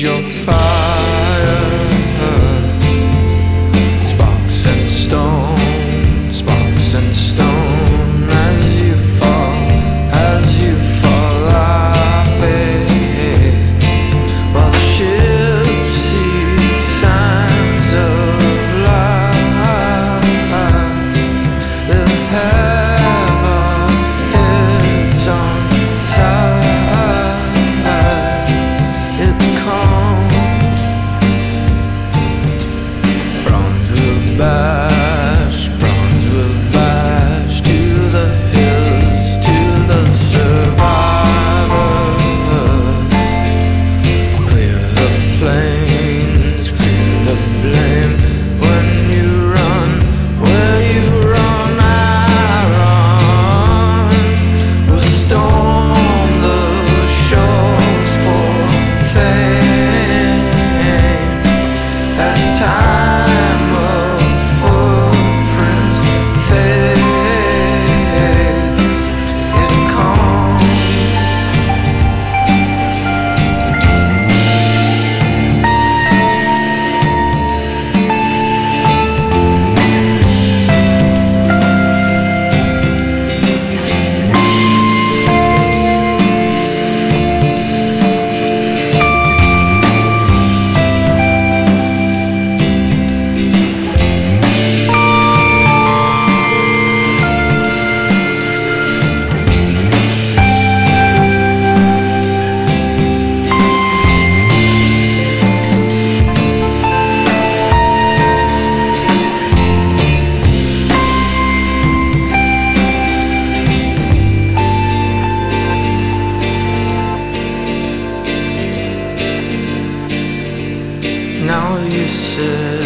your fire. Sparks and stone, sparks and stone, as you fall, laughing. While the ship sees signs of life, they'll have our heads on side. It comes, bronze will bash to the hills, to the survivor. Clear the plains, clear the blame. When you run, where you run, I run. We'll storm the shores for fame. As time of footprints fade, it comes. Now you sit